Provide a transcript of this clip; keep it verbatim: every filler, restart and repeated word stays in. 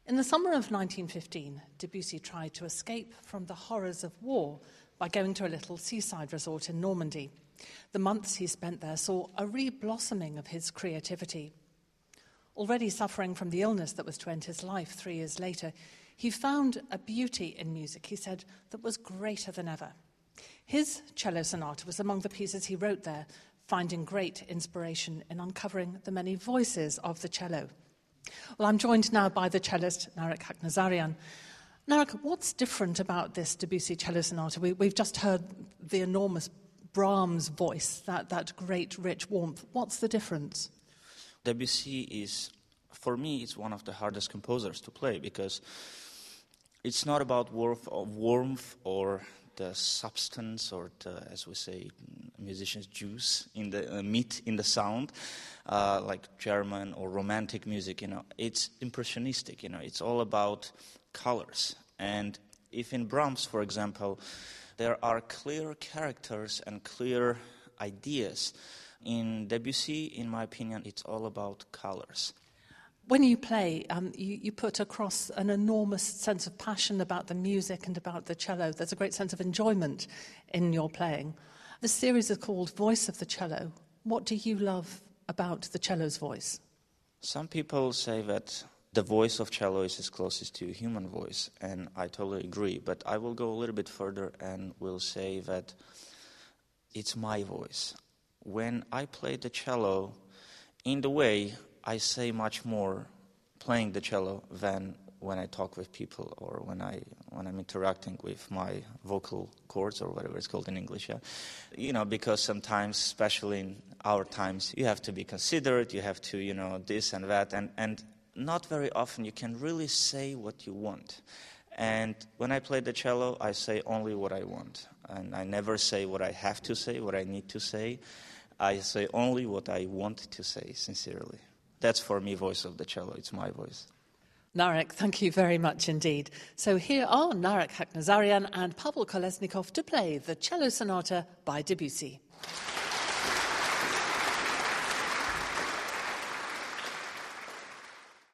In the summer of nineteen fifteen, Debussy tried to escape from the horrors of war by going to a little seaside resort in Normandy. The months he spent there saw a re-blossoming of his creativity. Already suffering from the illness that was to end his life three years later, he found a beauty in music, he said, that was greater than ever. His cello sonata was among the pieces he wrote there, finding great inspiration in uncovering the many voices of the cello. Well, I'm joined now by the cellist Narek Haknazarian. Narek, what's different about this Debussy cello sonata? We, we've just heard the enormous Brahms voice, that, that great, rich warmth. What's the difference? Debussy is, for me, it's one of the hardest composers to play because it's not about warmth or, warmth or the substance or the, as we say, musicians' juice in the uh, meat in the sound, uh, like German or romantic music. You know, it's impressionistic. You know, it's all about colors. And if in Brahms, for example, there are clear characters and clear ideas, in Debussy, in my opinion, it's all about colors. When you play, um, you, you put across an enormous sense of passion about the music and about the cello. There's a great sense of enjoyment in your playing. The series is called Voice of the Cello. What do you love about the cello's voice? Some people say that the voice of cello is as closest to a human voice, and I totally agree. But I will go a little bit further and will say that it's my voice. When I play the cello, in the way, I say much more playing the cello than when I talk with people or when, I, when I'm interacting with my vocal cords or whatever it's called in English. Yeah? You know, because sometimes, especially in our times, you have to be considerate, you have to, you know, this and that, and, and not very often you can really say what you want. And when I play the cello, I say only what I want. And I never say what I have to say, what I need to say. I say only what I want to say, sincerely. That's for me, voice of the cello. It's my voice. Narek, thank you very much indeed. So here are Narek Haknazarian and Pavel Kolesnikov to play the cello sonata by Debussy.